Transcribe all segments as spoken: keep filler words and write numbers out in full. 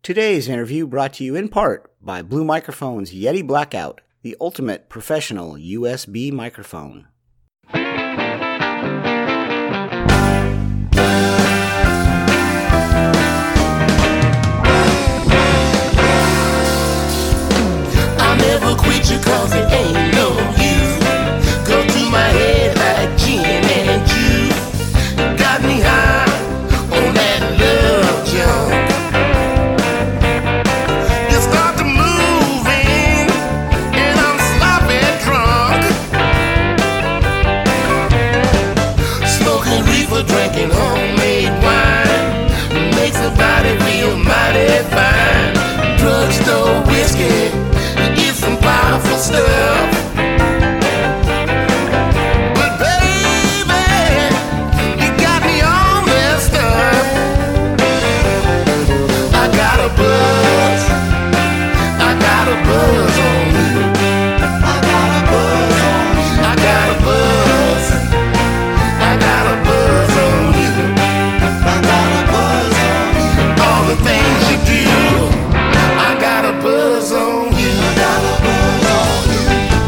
Today's interview brought to you in part by Blue Microphone's Yeti Blackout, the ultimate professional U S B microphone. I'll never quit you cause it ain't no use. Go to my head like gin and juice. Got me high on that love junk. You start to moving and I'm sloppy drunk. Smoking reefer, drinking homemade wine makes the body feel mighty fine. Drugstore whiskey, it's some powerful stuff. But baby, you got me all messed up. I got a buzz, I got a buzz on you. I got a buzz on you. I got a buzz, I got a buzz on you. I got a buzz on you. All the things you do, I got a buzz on you. I got a buzz on you.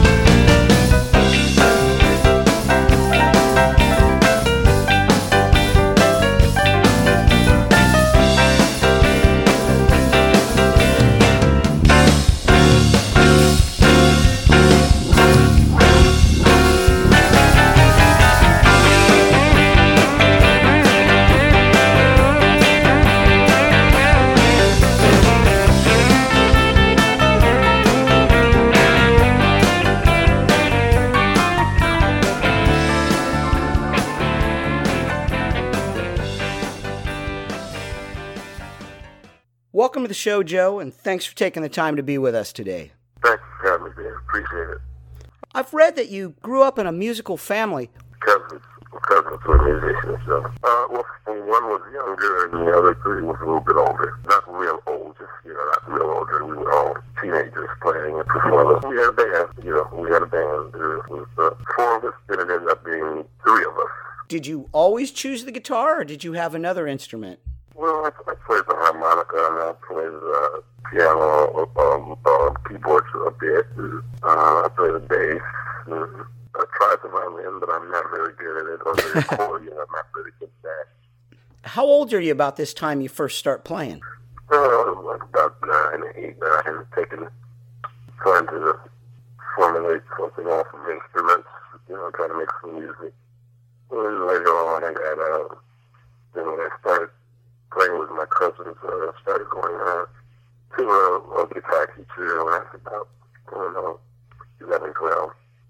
Welcome to the show, Joe, and thanks for taking the time to be with us today. Thanks for having me, Dan. Appreciate it. I've read that you grew up in a musical family. Cousins, cousins were musicians, so. Uh, well, one was younger and the other three was a little bit older. Not real old, just, you know, not real older. We were all teenagers playing and performing. We had a band, you know, we had a band. There was uh, four of us, and it ended up being three of us. Did you always choose the guitar, or did you have another instrument? Well, I, I played the harmonica and I played the piano, um, uh, keyboards a bit. Uh, I played the bass. And I tried the violin, but I'm not very good at it. Or the accordion, I'm not really good at that. How old are you about this time you first start playing? Uh, like about nine, eight, nine. I had taken time to formulate something off of instruments, you know, trying to make some music. And then later on, I got, uh, then when I started playing with my cousins, uh, I started going uh, to a, a guitar teacher when I was about, I don't know, eleven, twelve.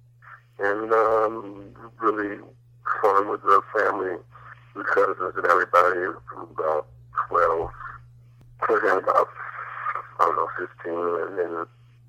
And um, really fun with the family, the cousins and everybody from about twelve to then about, I don't know, fifteen. And then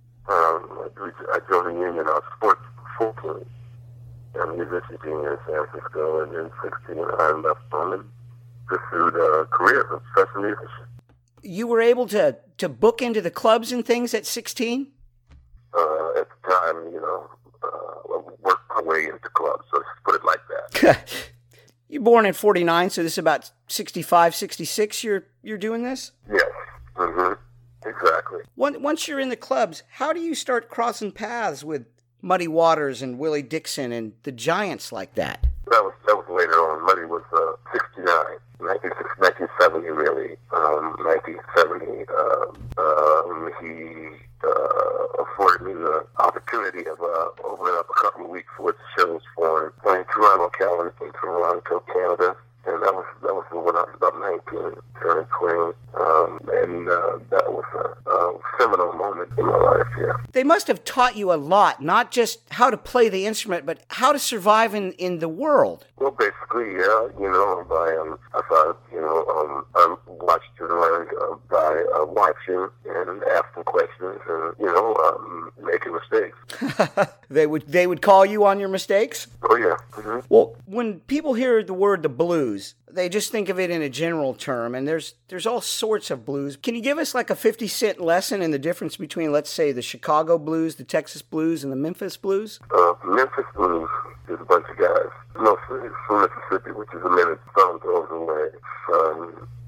um, I joined the union of sports fourteen. I'm a musician team in San Francisco, and then sixteen, I left home and pursued a career of professional musician. You were able to, to book into the clubs and things at sixteen? Uh, at the time, you know, uh, I worked my way into clubs, so let's put it like that. You're born in forty-nine, so this is about sixty-five, sixty-six you're you're doing this? Yes, mm-hmm. Exactly. Once you're in the clubs, how do you start crossing paths with Muddy Waters and Willie Dixon and the giants like that? That was that was later on. Muddy was uh, sixty-nine, nineteen seventy really. Um, nineteen seventy, uh, um, he uh, afforded me the opportunity of uh, opening up a couple of weeks with shows for him, playing Toronto, Canada, in Toronto, Canada. And that was that was when I was about nineteen, turning twenty, um, and uh, that was a, a seminal moment in my life. Yeah. They must have taught you a lot, not just how to play the instrument, but how to survive in, in the world. Well, basically, yeah. You know, by um, I thought, you know, um, I watched and learned uh, by uh, watching and asking questions, and you know, um, making mistakes. they would they would call you on your mistakes? Oh yeah. Mm-hmm. Well, when people hear the word the blues, they just think of it in a general term, and there's there's all sorts of blues. Can you give us like a fifty cent lesson in the difference between, let's say, the Chicago blues, the Texas blues, and the Memphis blues? Uh, Memphis blues is a bunch of guys, mostly from Mississippi, which is a minute, sun goes away, sun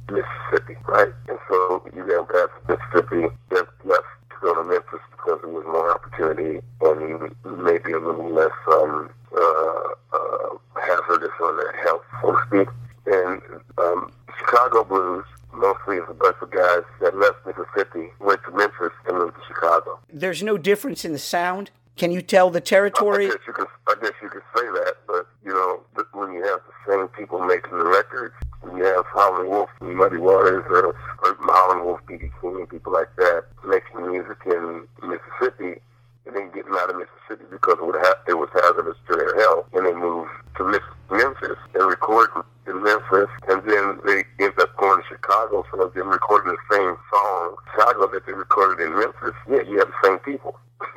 Mississippi, right? And so you have guys from Mississippi that left to go to Memphis because there was more opportunity and maybe a little less um, uh, uh, hazardous on their health, so to speak. And um, Chicago blues mostly is a bunch of guys that left Mississippi, went to Memphis, and moved to Chicago. There's no difference in the sound? Can you tell the territory? I guess you could, I guess you could say that, but, you know, when you have the same people making the records, when you have Howlin' Wolf and Muddy Waters, or, or Howlin' Wolf, B B King, and people like that, making music in Mississippi, and then getting out of Mississippi because it, would ha- it was hazardous to their health, and they moved to Memphis and recorded in Memphis, and then they ended up going to Chicago, so they've been recording the same song, Chicago, that they recorded in Memphis. Yeah, you have the same people.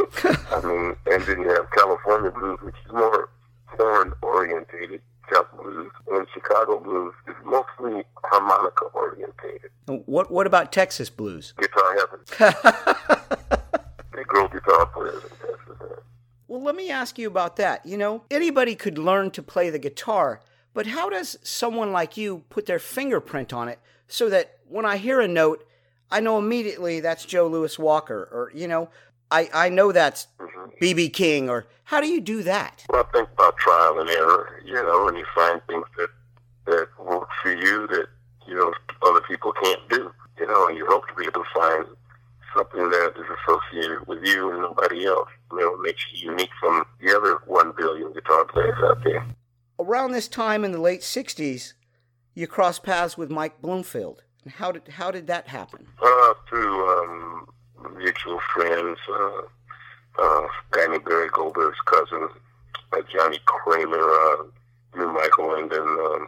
I mean, and then you have California blues, which is more horn-orientated, blues, and Chicago blues is mostly harmonica-orientated. What What about Texas blues? Guitar heaven. They grow guitar players in Texas. Well, let me ask you about that. You know, anybody could learn to play the guitar, but how does someone like you put their fingerprint on it so that when I hear a note, I know immediately that's Joe Louis Walker, or, you know, I, I know that's B B. King, or how do you do that? Well, I think about trial and error, you know, and you find things that, that work for you that, you know, other people can't do, you know, and you hope to be able to find something that is associated with you and nobody else. You know, makes you unique from the other one billion guitar players out there. Around this time in the late sixties, you crossed paths with Mike Bloomfield. And how did how did that happen? Uh, through um, mutual friends, uh, uh, guy named Barry Goldberg's cousin, uh, Johnny Kramer, uh, knew Michael, and then um,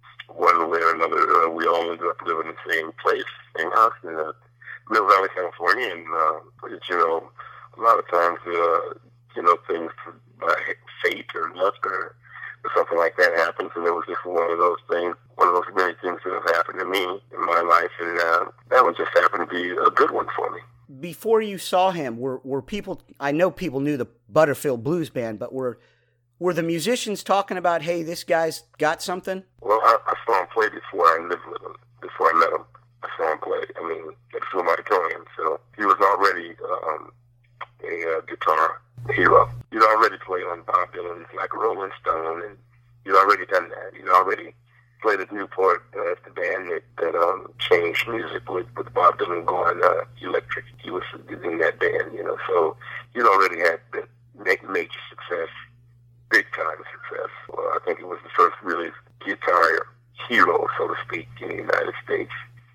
one way or another, uh, we all ended up living in the same place, same house in uh, Mill Valley, California, and uh, it, you know, a lot of times, uh, you know, things by fate or luck or, or something like that happens, and it was just one of those things, one of those many things that have happened to me in my life, and uh, that one just happened to be a good one for me. Before you saw him, were were people? I know people knew the Butterfield Blues Band, but were were the musicians talking about, hey, this guy's got something? Well, I, I saw him play before I lived with him, before I met him. I saw him play. I mean, at the Film Auditorium. So he was already um, a uh, guitar hero. He'd already played on Bob Dylan's like Rolling Stone, and he'd already done that. He'd already played at Newport uh, at the band that, that um, changed music with, with Bob Dylan going uh, electric. He was in that band, you know. So he'd already had the major success, big time success. Well, I think it was the first really guitar hero, so to speak, in the United States.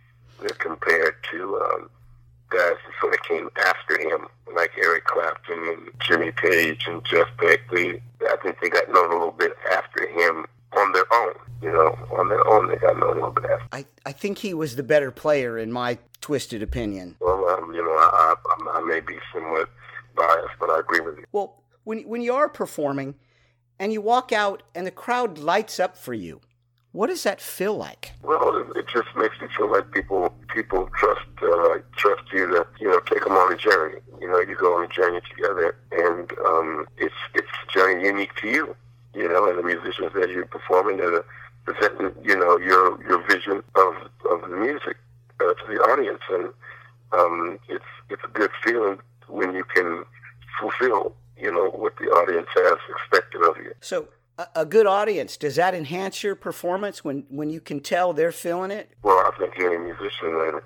Compared to um, guys that sort of came after him, like Eric Clapton and Jimmy Page and Jeff Beck. They, I think they got known a little bit after him on their own. You know, on their own, they got known a little bit after. I, I think he was the better player, in my twisted opinion. Well, um, you know, I, I, I may be somewhat biased, but I agree with you. Well, when when you are performing and you walk out and the crowd lights up for you, what does that feel like? Well, it, it just makes me feel like people people trust uh, trust you to, you know, take them on a journey. You know, you go on a journey together, and um, it's it's a journey unique to you. You know, and the musicians that you're performing that are presenting, you know, your your vision of of the music uh, to the audience, and um, it's it's a good feeling when you can fulfill, you know, what the audience has expected of you. So. A good audience, does that enhance your performance when, when you can tell they're feeling it? Well, I think any musician that,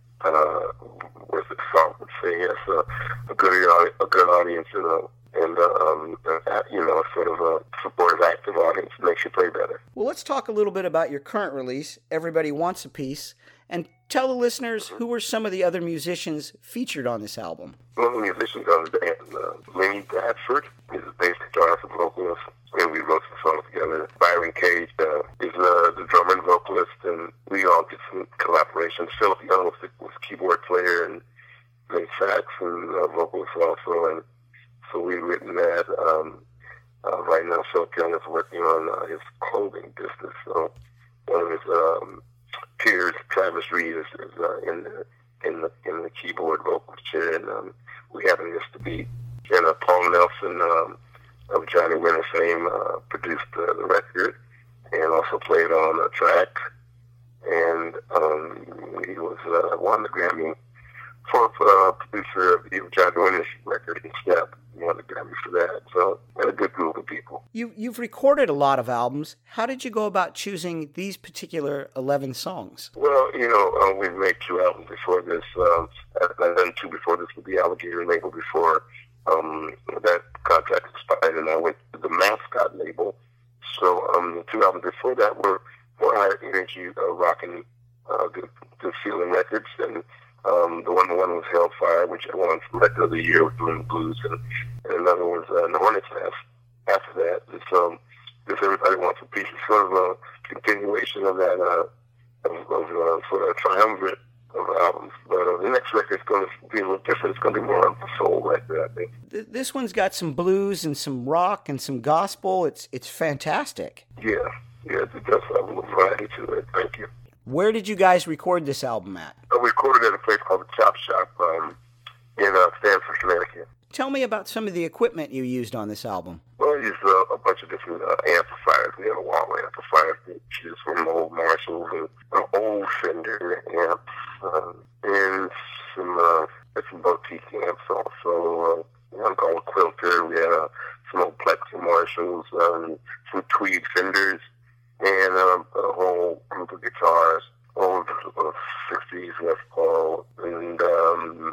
uh, with the song would say, yes, uh, a good a good audience, you know, and, uh, um, uh, you know, sort of a supportive, active audience makes you play better. Well, let's talk a little bit about your current release, Everybody Wants a Piece, and tell the listeners who were some of the other musicians featured on this album. One of the musicians on the band, uh, Lenny Bradford, is a bass guitarist and vocalist, and we wrote some songs together. Byron Cage uh, is uh, the drummer and vocalist, and we all did some collaborations. Philip Young was the was keyboard player and played sax and uh, vocalist also, and so we've written that. Um, uh, right now, Philip Young is working on uh, his clothing business, so one of his um, peers, Travis Reed, is, is uh, in the in the in the keyboard vocal chair, and um, we happen just to be. And uh, Paul Nelson um, of Johnny Winter fame uh, produced uh, the record, and also played on a track. And Um, he was uh, won the Grammy for uh, producer of the John Winnish record in Step. He won the Grammy for that. So, and a good group of people. You, you've recorded a lot of albums. How did you go about choosing these particular eleven songs? Well, you know, uh, we've made two albums before this. Um, I've done two before this with the Alligator label before um, that contract expired, and I went to the Mascot label. So um, the two albums before that were more higher energy, uh, rocking, uh, good, good feeling records, and um, the one the one was Hellfire, which I won for Record of the Year with Doing Blues, and, and another was uh, The Hornet's Nest. After that, it's um, this Everybody Wants a Piece. It's sort of a continuation of that, uh, of, of uh, sort of a triumvirate of albums. But uh, the next record is going to be a little different. It's going to be more of a soul record, I think. This one's got some blues and some rock and some gospel. It's it's fantastic. Yeah, yeah, it does have a little variety to it. Thank you. Where did you guys record this album at? Uh, we recorded at a place called the Chop Shop um, in uh, Stamford, Connecticut. Tell me about some of the equipment you used on this album. Well, we used uh, a bunch of different uh, amplifiers. We had a wall amplifier to choose from old Marshalls and an old Fender amps, uh, and some uh, some boutique amps also. Uh, one called Quilter. We had uh, some old Plex Marshalls, um, some Tweed Fenders, and um, a whole group of guitars, old uh, sixties Les Paul, and um,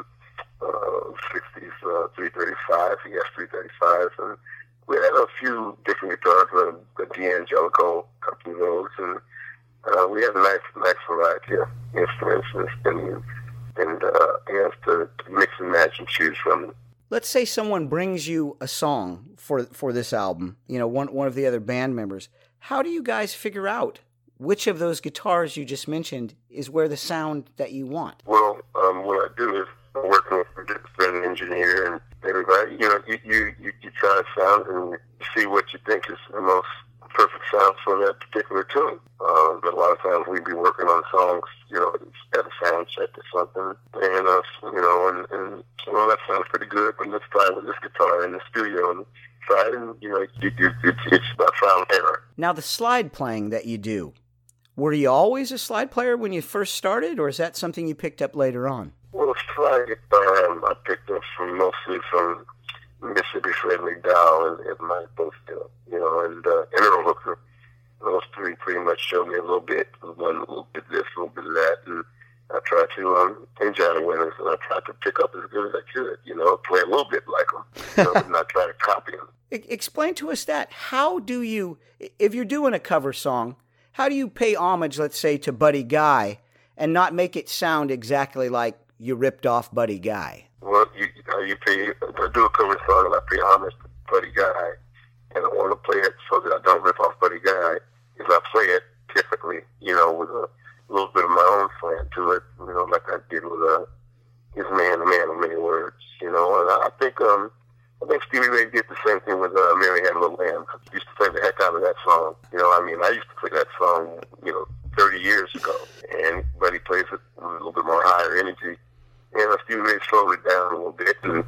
uh, sixties uh, three thirty-five, yes, three thirty-fives, and we had a few different guitars, uh, the D'Angelico, a couple of those, and uh, we had a nice, nice variety of instruments and, and uh, amps to, to mix and match and choose from. Let's say someone brings you a song for for this album, you know, one one of the other band members. How do you guys figure out which of those guitars you just mentioned is where the sound that you want? Well, um, what I do is I'm working with a producer and engineer and everybody. You know, you, you, you, you try a sound and see what you think is the most perfect sound for that particular tune. Uh, but a lot of times we'd be working on songs, you know, at a sound check or something, and, uh, you know, and, and so, well, that sounds pretty good, but let's try it with this guitar in the studio and try it, and, you know, you, you, it's, it's about trial and error. Now, the slide playing that you do, were you always a slide player when you first started, or is that something you picked up later on? Well, slide guitar um, I picked up from mostly from Mississippi Fred McDowell and, and Mike Boston, you know, and uh, and Earl Hooker. Those three pretty much showed me a little bit, one a little bit of this, a little bit of that, and I tried to um, enjoy the winners, and I tried to pick up as good as I could, you know, play a little bit like them, you know, but not try to copy them. Explain to us that. How do you, if you're doing a cover song, how do you pay homage, let's say, to Buddy Guy and not make it sound exactly like you ripped off Buddy Guy? Well, you, uh, you pay, I do a cover song and I pay homage to Buddy Guy, and I want to play it so that I don't rip off Buddy Guy. If I play it typically, you know, with a little bit of my own slant to it, you know, like I did with uh, his man, the man of many words, you know, and I, I think um, I think Stevie Ray did the same thing with uh, Mary Had a Little Lamb. I used to play the heck out of that song. You know, I mean, I used to play that song, you know, thirty years ago, and Buddy plays it with a little bit more higher energy. And Stevie Ray slowed it down a little bit and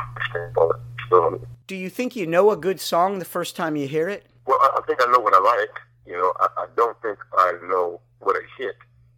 so, do you think you know a good song the first time you hear it? Well, I, I think I know what I like. You know, I, I don't think I know what a hit.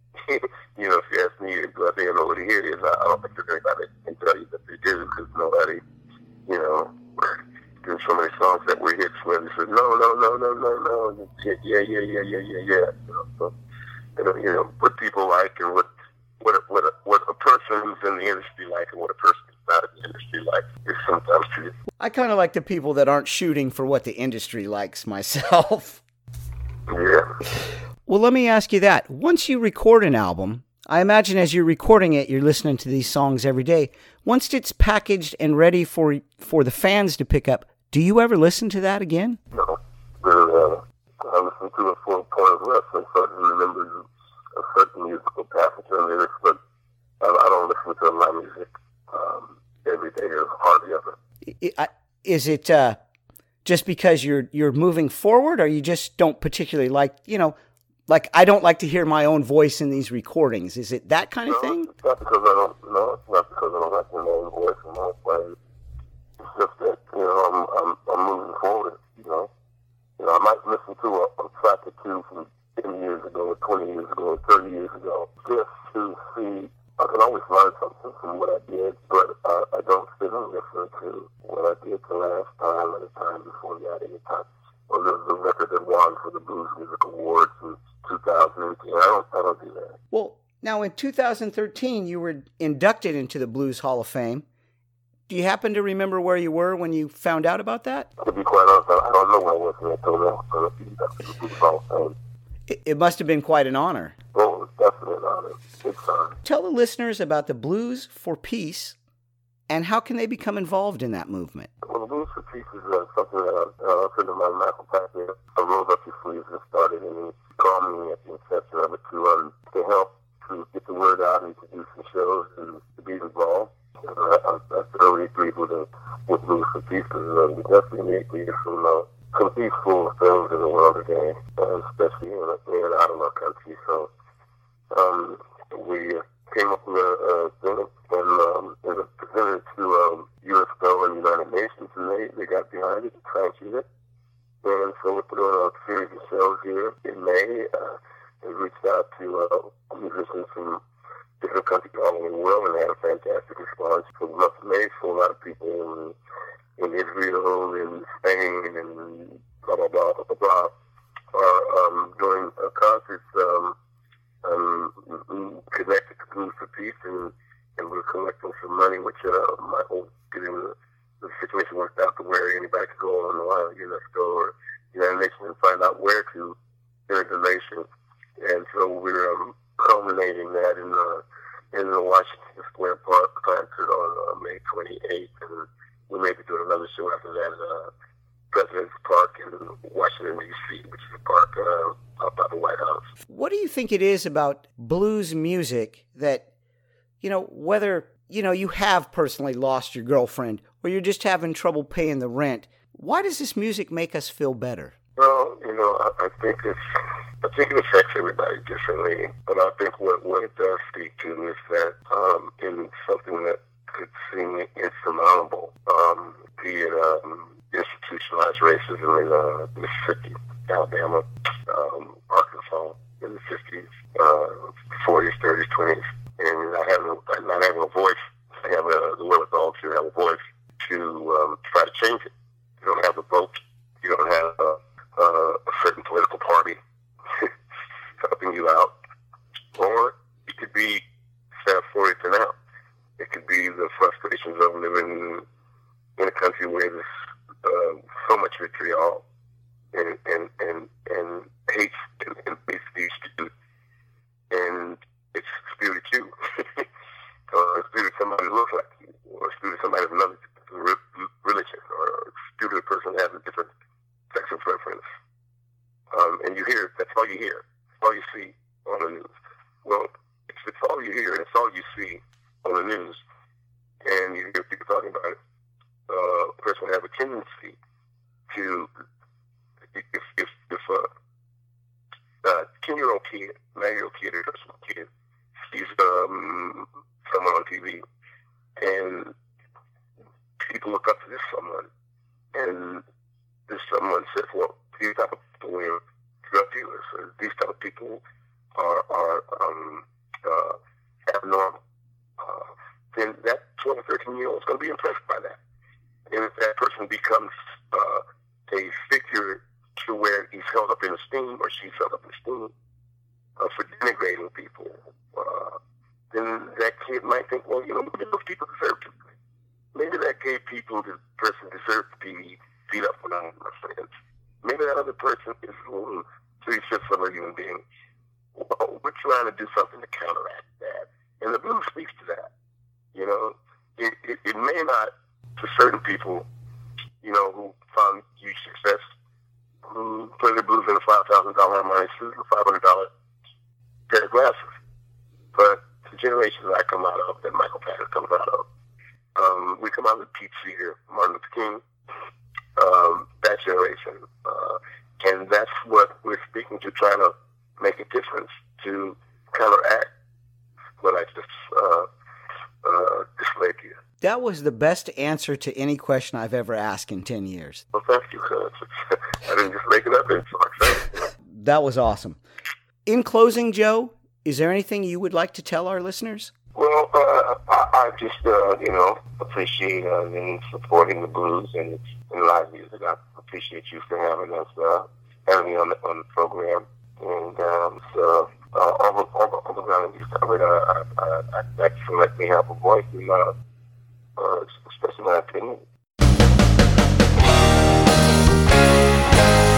You know, if you ask me, do I think I know what a hit is? I, I don't think there's anybody that can tell you that they do, because nobody, you know, there's so many songs that were hits where they said, no, no, no, no, no, no, yeah, yeah, yeah, yeah, yeah, yeah, yeah. You know, so, you know, you know, what people like and what what a, what a, what a person who's in the industry like and what a person who's not in the industry like is sometimes true. I kind of like the people that aren't shooting for what the industry likes myself. Yeah. Well, let me ask you that. Once you record an album, I imagine as you're recording it, you're listening to these songs every day. Once it's packaged and ready for for the fans to pick up, do you ever listen to that again? No. But, uh, I listen to it for a point of reference. I can remember a certain musical passage or lyrics, but I, I don't listen to my music um, every day or hardly ever. Is it uh, just because you're you're moving forward, or you just don't particularly like, you know, like I don't like to hear my own voice in these recordings? Is it that kind of no, thing? It's not because I don't. No, it's not because I don't like to hear my own voice in my playing. It's just that, you know, I'm I'm, I'm moving forward. You know, you know, I might listen to a, a track or two from ten years ago, or twenty years ago, or thirty years ago. This I did, but uh, I don't sit and listen to what I did the last time or the time before that any time. Or the, the record that won for the Blues Music Awards in two thousand eighteen. I don't, I don't do that. Well, now in two thousand thirteen, you were inducted into the Blues Hall of Fame. Do you happen to remember where you were when you found out about that? To be quite honest, I don't know where I was when I told them I was inducted into the Blues Hall of Fame. It, it must have been quite an honor. Oh, it was definitely an honor. Big time. Tell the listeners about the Blues for Peace and how can they become involved in that movement? Well, the Blues for Peace is uh, something that uh, a friend of mine, Michael Packer, uh, rolled up his sleeves and started, and he called me at the inception of it to, um, to help to get the word out and to do some shows and to be involved. Uh, I, I thoroughly agreed with, uh, with Blues for Peace because uh, we definitely need to get some, uh, some peaceful things in the world today, uh, especially in, in and out of our country. So um, we came up with a, a thing and um, it was presented to um, U S P O and United Nations, and they, they got behind it and sanctioned it. And so we put on a series of shows here in May. Uh, we reached out to uh, musicians from different countries all over the world, and they had a fantastic response for the month of May. So a lot of people in, in Israel, in Spain, and blah, blah, blah, blah, blah, blah, are um, doing uh, concerts um, um, connected to Blues for Peace, and, and we're collecting some money, which uh, Michael did in the, the situation worked out to where anybody could go online, UNESCO or United Nations, and find out where to send a donation. And so we're um, culminating that in the in the Washington Square Park concert on uh, May twenty-eighth, and we may be doing another show after that at uh, President's Park in Washington, D C, which is a park uh, up by the White House. What do you think it is about blues music that, you know, whether, you know, you have personally lost your girlfriend or you're just having trouble paying the rent, why does this music make us feel better? Well, you know, I, I think it's, I think it affects everybody differently, but I think what, what it does speak to is that um, in something that could seem insurmountable, um, be it um, institutionalized racism in uh, Mississippi, Alabama, um, Arkansas in the fifties, uh, forties, thirties, twenties, and not having, not having a voice, I have a, the wherewithal to have a voice to um, try to change it. You don't have the vote. You don't have a, a, a certain political party helping you out. Or it could be, fast forward to now, it could be the frustrations of living in a country where there's uh, so much vitriol and and and, and hate and, and basically spewed, and it's spewed at you, or it's spewed at somebody who looks like you, or it's spewed at somebody of another religion, or spewed at a person that has a different sexual preference. Um, and you hear, that's all you hear, all you see on the news. Well, if it's all you hear and it's all you see on the news, and you hear people talking about it, uh, a person would have a tendency to, if if if a uh, ten-year-old kid, nine-year-old kid, or some kid sees um, someone on T V, and people look up to this someone, and this someone says, well, these type of people are drug dealers, or these type of people are, are um, uh, abnormal. Uh, then that twelve or thirteen-year-old is going to be impressed by that. And if that person becomes uh, a figure to where he's held up in esteem, or she's held up in esteem uh, for denigrating people, uh, then that kid might think, well, you know, maybe those people deserve to. Maybe that gay people, the person deserves to be beat up when I'm my friends. Maybe that other person is a little three-fifths of a human being. Well, we're trying to do something to counteract that. And the blues speaks to that. You know, it, it, it may not, to certain people, you know, who found huge success, who play the blues in a five thousand dollars money suit or five hundred dollars pair of glasses. But the generation that I come out of, that Michael Packer comes out of, um, we come out of Pete Seeger, Martin Luther King, um, that generation. Uh, and that's what we're speaking to, trying to make a difference to counteract what I just uh, uh, displayed to you. That was the best answer to any question I've ever asked in ten years. Well, thank you, cuz. I didn't just make it up. It's so exciting. That was awesome. In closing, Joe, is there anything you would like to tell our listeners? Well, uh, I, I just, uh, you know, appreciate uh, and supporting the blues and, and live music. I appreciate you for having us, uh, having me on the, on the program. And um, so, uh, all, the, all, the, all the ground you covered, uh, I, I, I thank you for letting me have a voice and uh, uh, expressing my opinion.